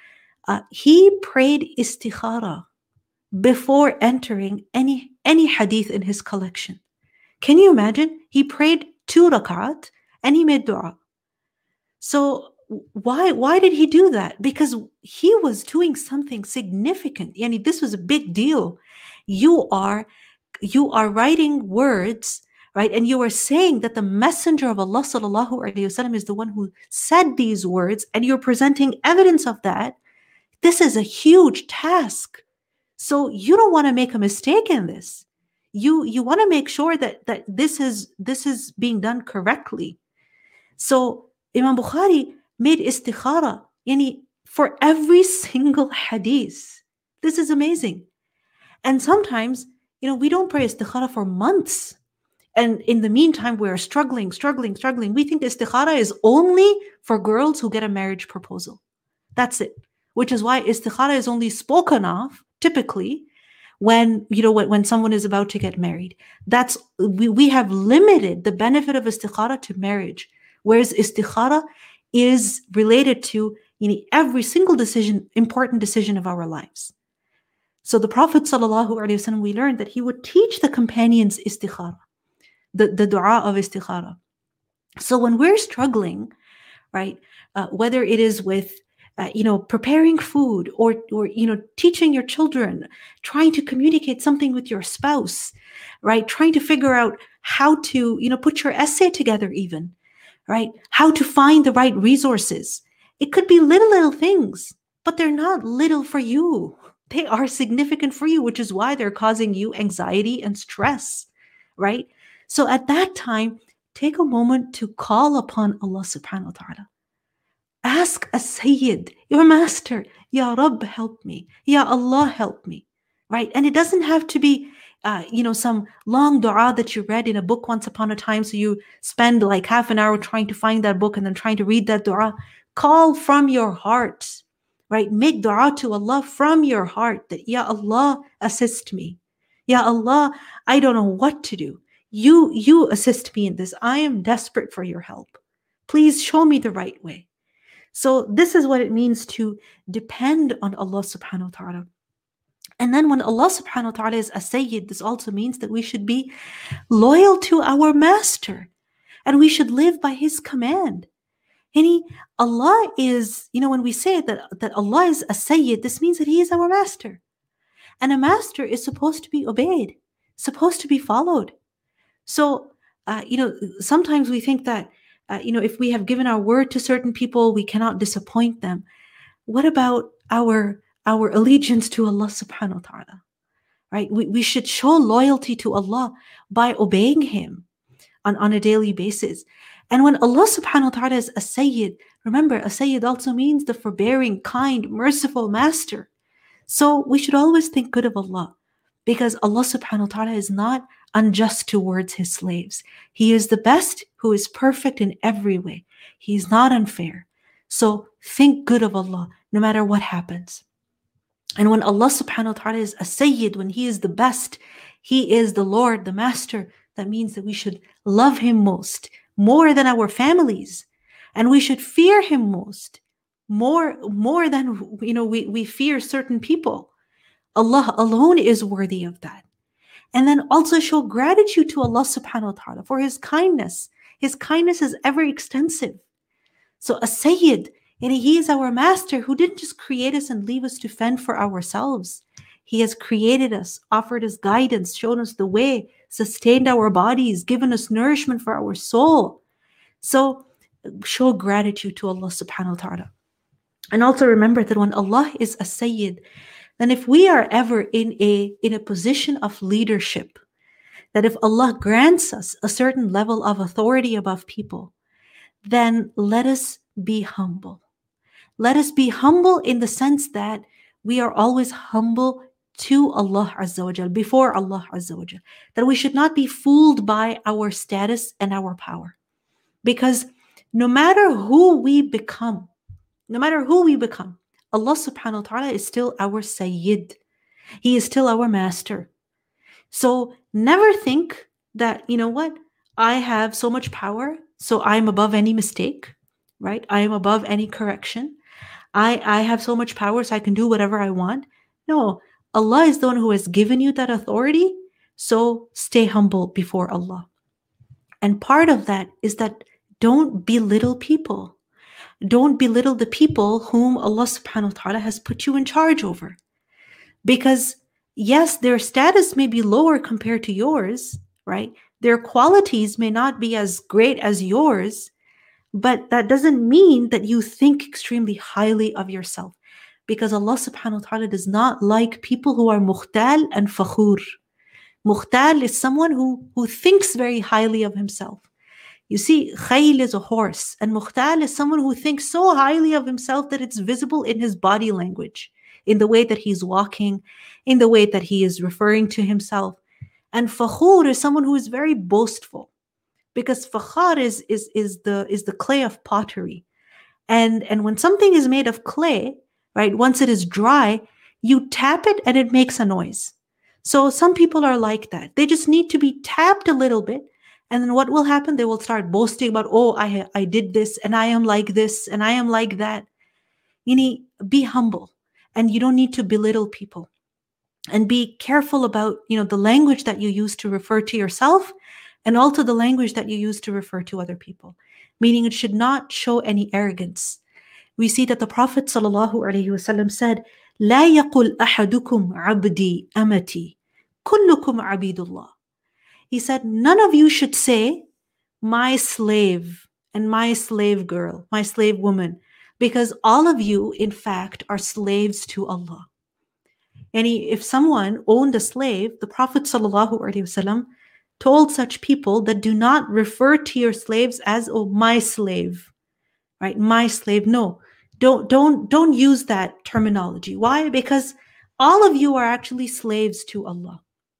he prayed istikhara before entering any hadith in his collection. Can you imagine? He prayed 2 rakat and he made dua. So why did he do that? Because he was doing something significant. This was a big deal. You are writing words, right? And you are saying that the Messenger of Allah sallallahu alaihi wasallam is the one who said these words, and you're presenting evidence of that. This is a huge task. So you don't want to make a mistake in this. You want to make sure that this is being done correctly. So Imam Bukhari made istikhara, for every single hadith. This is amazing. And sometimes, we don't pray istikhara for months. And in the meantime, we're struggling. We think istikhara is only for girls who get a marriage proposal. That's it. Which is why istikhara is only spoken of typically when someone is about to get married. We have limited the benefit of istikhara to marriage, whereas istikhara is related to every single important decision of our lives. So the Prophet ﷺ, we learned that he would teach the companions istikhara, the dua of istikhara. So when we're struggling, right, whether it is with preparing food or teaching your children, trying to communicate something with your spouse, right, trying to figure out how to put your essay together even, right, how to find the right resources. It could be little things, but they're not little for you. They are significant for you, which is why they're causing you anxiety and stress, right? So at that time, take a moment to call upon Allah subhanahu wa ta'ala. Ask a Sayyid, your master, Ya Rabb, help me. Ya Allah, help me, right? And it doesn't have to be, some long dua that you read in a book once upon a time. So you spend like half an hour trying to find that book and then trying to read that dua. Call from your heart, right? Make dua to Allah from your heart that, Ya Allah, assist me. Ya Allah, I don't know what to do. You assist me in this. I am desperate for your help. Please show me the right way. So this is what it means to depend on Allah subhanahu wa ta'ala. And then when Allah subhanahu wa ta'ala is a Sayyid, this also means that we should be loyal to our master and we should live by his command. Allah is, when we say that Allah is a Sayyid, this means that he is our master. And a master is supposed to be obeyed, supposed to be followed. So, sometimes we think that, if we have given our word to certain people, we cannot disappoint them. What about our allegiance to Allah subhanahu wa ta'ala, right? We should show loyalty to Allah by obeying him on a daily basis. And when Allah subhanahu wa ta'ala is a Sayyid, remember, a Sayyid also means the forbearing, kind, merciful master. So we should always think good of Allah, because Allah subhanahu wa ta'ala is not unjust towards his slaves. He is the best who is perfect in every way. He is not unfair. So think good of Allah no matter what happens. And when Allah subhanahu wa ta'ala is a Sayyid, when he is the best, he is the Lord, the master, that means that we should love him most, more than our families. And we should fear him most, more than we fear certain people. Allah alone is worthy of that. And then also show gratitude to Allah subhanahu wa ta'ala for his kindness. His kindness is ever extensive. So a Sayyid, he is our master who didn't just create us and leave us to fend for ourselves. He has created us, offered us guidance, shown us the way, sustained our bodies, given us nourishment for our soul. So show gratitude to Allah subhanahu wa ta'ala. And also remember that when Allah is a Sayyid, then if we are ever in a position of leadership, that if Allah grants us a certain level of authority above people, then let us be humble. Let us be humble in the sense that we are always humble to Allah Azza wa Jal, before Allah Azza wa Jal. That we should not be fooled by our status and our power. Because no matter who we become, Allah subhanahu wa ta'ala is still our Sayyid. He is still our master. So never think that, I have so much power, so I'm above any mistake, right? I am above any correction. I have so much power, so I can do whatever I want. No, Allah is the one who has given you that authority, so stay humble before Allah. And part of that is that don't belittle people. Don't belittle the people whom Allah subhanahu wa ta'ala has put you in charge over. Because yes, their status may be lower compared to yours, right? Their qualities may not be as great as yours, but that doesn't mean that you think extremely highly of yourself. Because Allah subhanahu wa ta'ala does not like people who are mukhtal and fakhur. Mukhtal is someone who thinks very highly of himself. You see, khayl is a horse, and mukhtal is someone who thinks so highly of himself that it's visible in his body language, in the way that he's walking, in the way that he is referring to himself. And fakhur is someone who is very boastful, because fakhar is the clay of pottery. And when something is made of clay, right, once it is dry, you tap it and it makes a noise. So some people are like that. They just need to be tapped a little bit. And then what will happen? They will start boasting about, oh, I did this and I am like this and I am like that. You need be humble, and you don't need to belittle people. And be careful about, the language that you use to refer to yourself, and also the language that you use to refer to other people. Meaning it should not show any arrogance. We see that the Prophet ﷺ said, لا يقل أحدكم عبدي أمتي كلكم عبيد الله. He said, none of you should say, my slave and my slave girl, my slave woman, because all of you, in fact, are slaves to Allah. And if someone owned a slave, the Prophet ﷺ told such people that do not refer to your slaves as, oh, my slave, right? My slave. No, don't use that terminology. Why? Because all of you are actually slaves to Allah.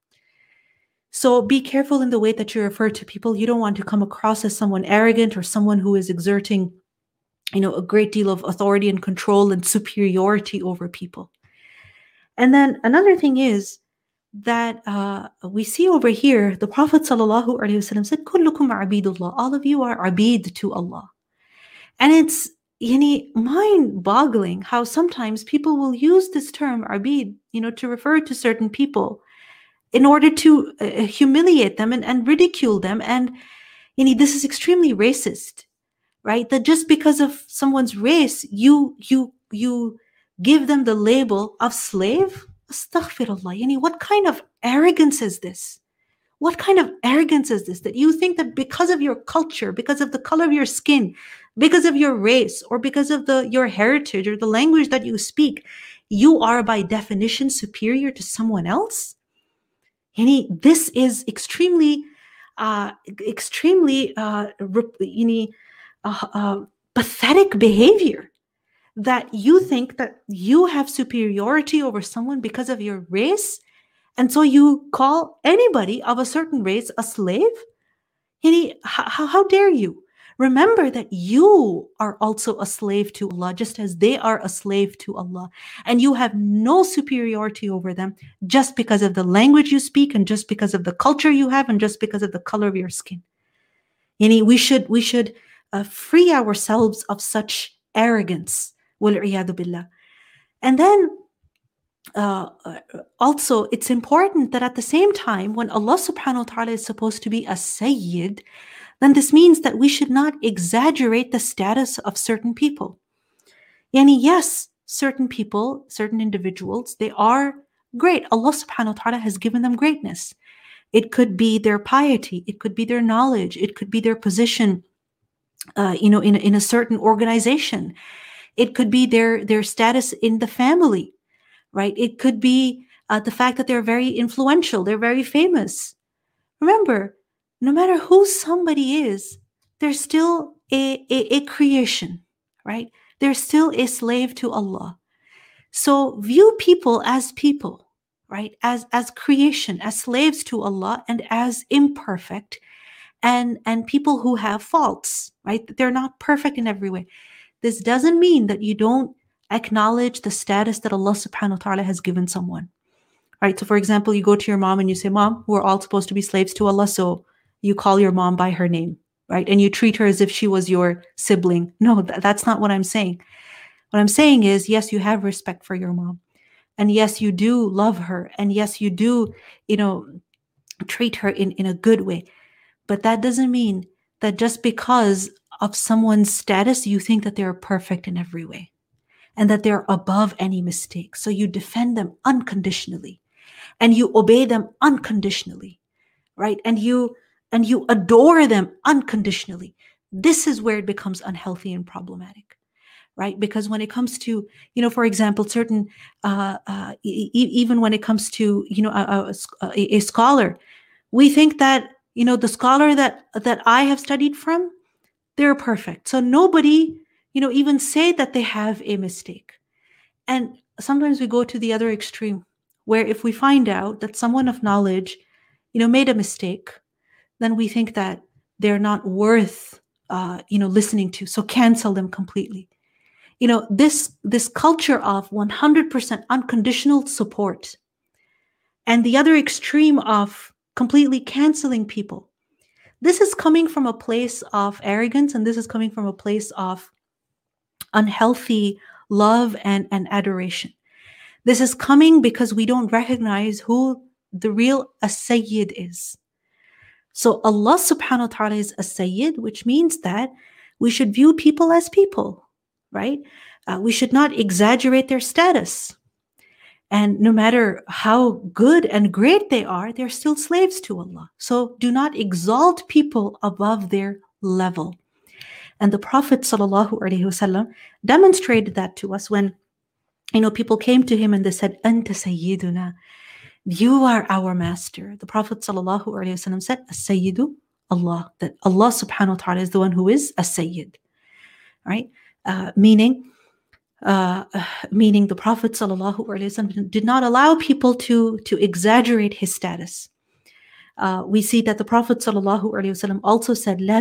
So be careful in the way that you refer to people. You don't want to come across as someone arrogant or someone who is exerting, a great deal of authority and control and superiority over people. And then another thing is that we see over here, the Prophet ﷺ said, "Kullukum abidullah." All of you are abid to Allah. And it's mind-boggling how sometimes people will use this term abid, to refer to certain people in order to humiliate them and ridicule them. And this is extremely racist, right? That just because of someone's race, you give them the label of slave. Astaghfirullah. What kind of arrogance is this? What kind of arrogance is this? That you think that because of your culture, because of the color of your skin, because of your race, or because of your heritage or the language that you speak, you are by definition superior to someone else? This is extremely pathetic behavior, that you think that you have superiority over someone because of your race, and so you call anybody of a certain race a slave? How dare you? Remember that you are also a slave to Allah, just as they are a slave to Allah. And you have no superiority over them just because of the language you speak, and just because of the culture you have, and just because of the color of your skin. We should free ourselves of such arrogance. وَالْعِيَاذُ بِاللَّهِ. And then also, it's important that at the same time, when Allah subhanahu wa ta'ala is supposed to be a Sayyid, then this means that we should not exaggerate the status of certain people. Yes, certain people, certain individuals, they are great. Allah subhanahu wa ta'ala has given them greatness. It could be their piety, it could be their knowledge, it could be their position in a certain organization. It could be their status in the family, right? It could be the fact that they're very influential, they're very famous. Remember, no matter who somebody is, they're still a creation, right? They're still a slave to Allah. So view people, right? As creation, as slaves to Allah, and as imperfect, and people who have faults, right? They're not perfect in every way. This doesn't mean that you don't acknowledge the status that Allah subhanahu wa ta'ala has given someone, right? So for example, you go to your mom and you say, Mom, we're all supposed to be slaves to Allah, so you call your mom by her name, right? And you treat her as if she was your sibling. No, that's not what I'm saying. What I'm saying is, yes, you have respect for your mom. And yes, you do love her. And yes, you do, treat her in a good way. But that doesn't mean that just because of someone's status, you think that they're perfect in every way and that they're above any mistake. So you defend them unconditionally and you obey them unconditionally, right? And you adore them unconditionally. This is where it becomes unhealthy and problematic, right? Because when it comes to, for example, certain, even when it comes to, a scholar, we think that, the scholar that I have studied from, they're perfect. So nobody, even say that they have a mistake. And sometimes we go to the other extreme, where if we find out that someone of knowledge made a mistake, then we think that they're not worth, listening to. So cancel them completely. This culture of 100% unconditional support and the other extreme of completely canceling people. This is coming from a place of arrogance, and this is coming from a place of unhealthy love and adoration. This is coming because we don't recognize who the real as-Sayyid is. So Allah subhanahu wa ta'ala is as-Sayyid, which means that we should view people as people, right? We should not exaggerate their status. And no matter how good and great they are, they're still slaves to Allah. So do not exalt people above their level. And the Prophet ﷺ demonstrated that to us when, people came to him and they said, Anta Sayyiduna, you are our master. The Prophet ﷺ said, As-Sayyidu Allah, that Allah subhanahu wa ta'ala is the one who is As-Sayyid, right? Meaning the Prophet ﷺ did not allow people to exaggerate his status. We see that the Prophet ﷺ also said, لا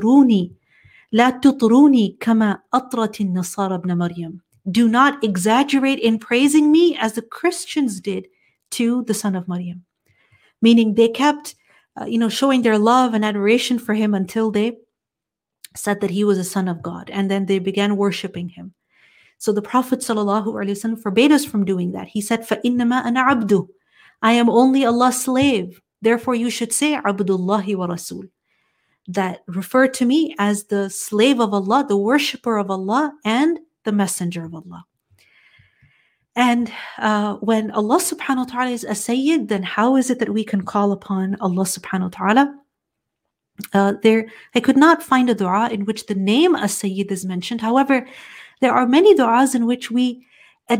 تطروني كما أطرت النصارى ابن مريم. Do not exaggerate in praising me as the Christians did to the son of Maryam. Meaning they kept, showing their love and adoration for him until they said that he was a son of God. And then they began worshiping him. So the Prophet ﷺ forbade us from doing that. He said, فَإِنَّمَا أَنَا عَبْدُ. I am only Allah's slave. Therefore you should say, Abdullahi wa Rasul. That refer to me as the slave of Allah, the worshipper of Allah, and the messenger of Allah. And when Allah subhanahu wa ta'ala is a Sayyid, then how is it that we can call upon Allah subhanahu wa ta'ala? I could not find a dua in which the name as-Sayyid is mentioned. However, there are many du'as in which we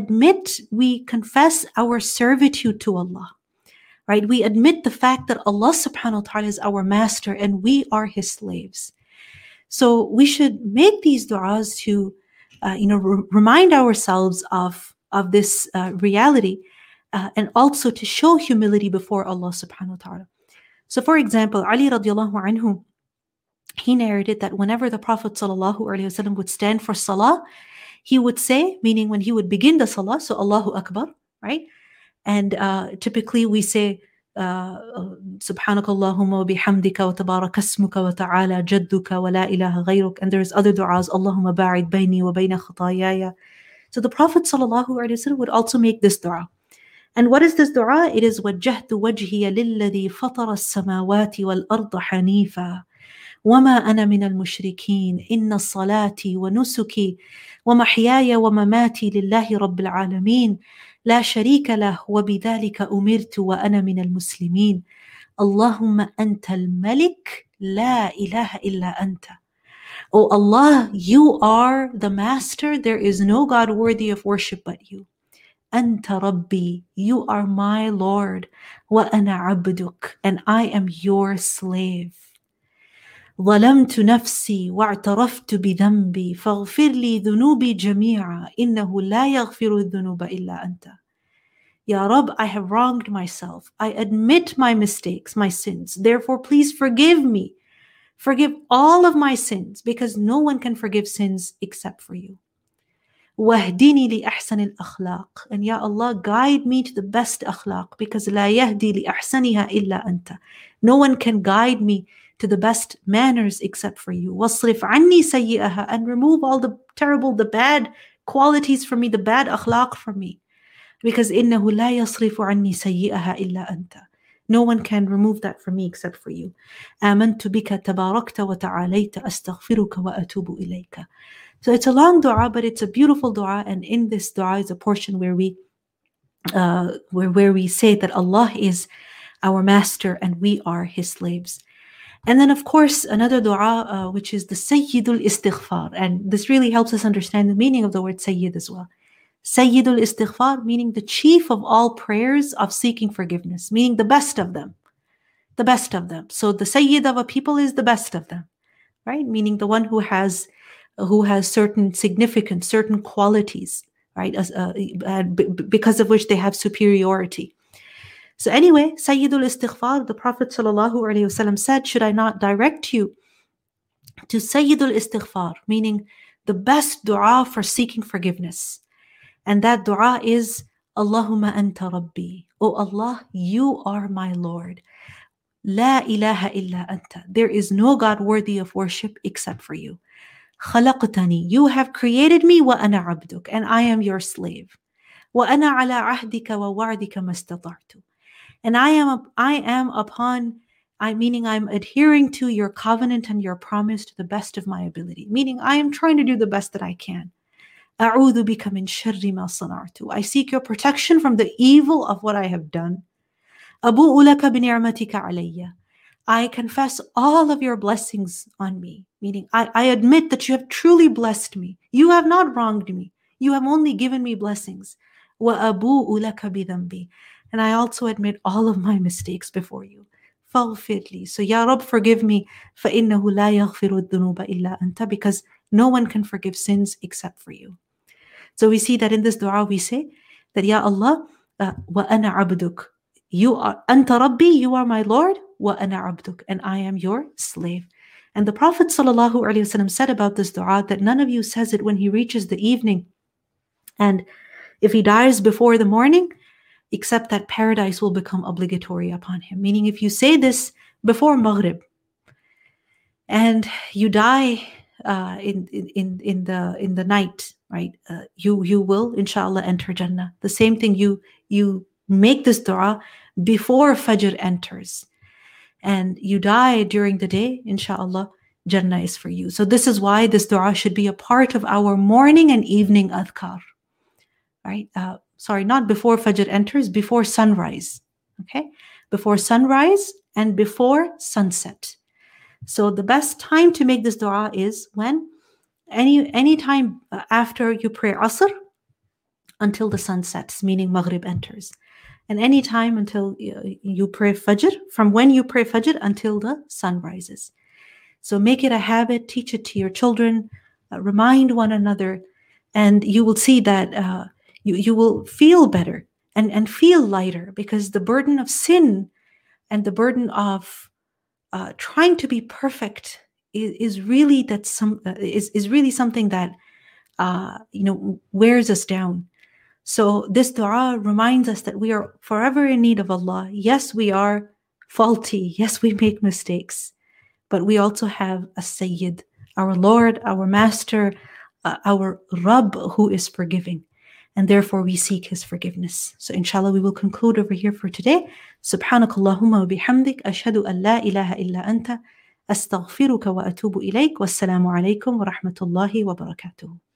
confess our servitude to Allah, right? We admit the fact that Allah subhanahu wa ta'ala is our master and we are his slaves. So we should make these du'as to, remind ourselves of this reality and also to show humility before Allah subhanahu wa ta'ala. So for example, Ali radiallahu anhu, he narrated that whenever the Prophet ﷺ would stand for salah, he would say, meaning when he would begin the salah, so Allahu Akbar, right? And typically we say, Subhanakallahumma wa bihamdika wa tabaraka ismuka wa ta'ala jadduka wa la ilaha ghayruk. And there's other du'as, Allahumma ba'id bayni wa bayna khatayaya. So the Prophet ﷺ would also make this dua. And what is this dua? It is وَجَّهْتُ وَجْهِيَ لِلَّذِي فَطَرَ السَّمَاوَاتِ وَالْأَرْضَ حَنِيفًا وَمَا أَنَا مِنَ الْمُشْرِكِينَ إِنَّ صَلَاتِي وَنُسُكِي وَمَحْيَايَ وَمَمَاتِي لِلَّهِ رَبِّ الْعَالَمِينَ لَا شَرِيكَ لَهُ وَبِذَلِكَ أُمِرْتُ وَأَنَا مِنَ الْمُسْلِمِينَ اللهم أنت الملك لا إله إلا أنت. O Allah, you are the master. There is no God worthy of worship but you. Anta Rabbi, you are my Lord. Wa ana abduk, and I am your slave. ظلمت نفسي واعترفت بذنبي فاغفر لي ذنوبي جميعا إنه لا يغفر الذنوب إلا أنت. Ya Rabb, I have wronged myself. I admit my mistakes, my sins. Therefore, please forgive me. Forgive all of my sins, because no one can forgive sins except for you. وَاهْدِنِي لِأَحْسَنِ الْأَخْلَاقِ. And Ya Allah, guide me to the best akhlaq, because لَا يَهْدِي لِأَحْسَنِهَا إِلَّا أَنْتَ. No one can guide me to the best manners except for you. وَاصْرِفْ عَنِّي سَيِّئَهَا. And remove all the terrible, the bad qualities from me, the bad akhlaq from me. Because إِنَّهُ لَا يَصْرِفُ عَنِّي سَيِّئَهَا إِلَّا أَنْتَ. No one can remove that from me except for you. آمنت بك تباركت وتعاليت أستغفرك وأتوب إليك. So it's a long dua, but it's a beautiful dua. And in this dua is a portion where we say that Allah is our master and we are his slaves. And then, of course, another dua, which is the Sayyidul Istighfar. And this really helps us understand the meaning of the word Sayyid as well. Sayyidul Istighfar, meaning the chief of all prayers of seeking forgiveness, meaning the best of them. The best of them. So the Sayyid of a people is the best of them, right? Meaning the one who has certain significance, certain qualities, right? Because of which they have superiority. So anyway, Sayyidul Istighfar, the Prophet ﷺ said, should I not direct you to Sayyidul Istighfar, meaning the best dua for seeking forgiveness. And that dua is, Allahumma anta rabbi. Oh Allah, you are my Lord. La ilaha illa anta. There is no God worthy of worship except for you. Khalaqtani. You have created me, wa ana abduk, and I am your slave. Wa ana ala ahdika wa wa'dika mastata'tu. And I'm adhering to your covenant and your promise to the best of my ability. Meaning I am trying to do the best that I can. أعوذ بك من شر ما صنعت. I seek your protection from the evil of what I have done. أبوء لك بنعمتك علي. I confess all of your blessings on me. Meaning I admit that you have truly blessed me. You have not wronged me. You have only given me blessings. وأبوء لك بذنبي. And I also admit all of my mistakes before you. فاغفر لي. So Ya Rabb, forgive me. فإنه لا يغفر الذنوب إلا أنت. Because no one can forgive sins except for you. So we see that in this dua we say that, Ya Allah, wa ana abduk. You are anta rabbi, you are my Lord, wa ana abduk, and I am your slave. And the Prophet ﷺ said about this dua that none of you says it when he reaches the evening, and if he dies before the morning, except that paradise will become obligatory upon him. Meaning if you say this before Maghrib and you die in the night, right? You will inshallah enter Jannah. The same thing, you make this dua before Fajr enters, and you die during the day, inshallah, Jannah is for you. So this is why this dua should be a part of our morning and evening adhkar, right? Sorry, not before Fajr enters, before sunrise, okay? Before sunrise and before sunset. So the best time to make this dua is when any time after you pray Asr until the sun sets, meaning Maghrib enters. And any time until you pray Fajr, from when you pray Fajr until the sun rises. So make it a habit, teach it to your children, remind one another, and you will see that you will feel better and feel lighter, because the burden of sin and the burden of trying to be perfect is really something that wears us down. So this dua reminds us that we are forever in need of Allah. Yes, we are faulty. Yes, we make mistakes, but we also have a Sayyid, our Lord, our Master, our Rabb, who is forgiving, and therefore we seek His forgiveness. So inshallah, we will conclude over here for today. Subhanakallahumma wa bihamdik, ashhadu an la ilaha illa anta, astaghfiruka wa atubu ilayk. Wassalamu alaikum wa rahmatullahi wa barakatuh.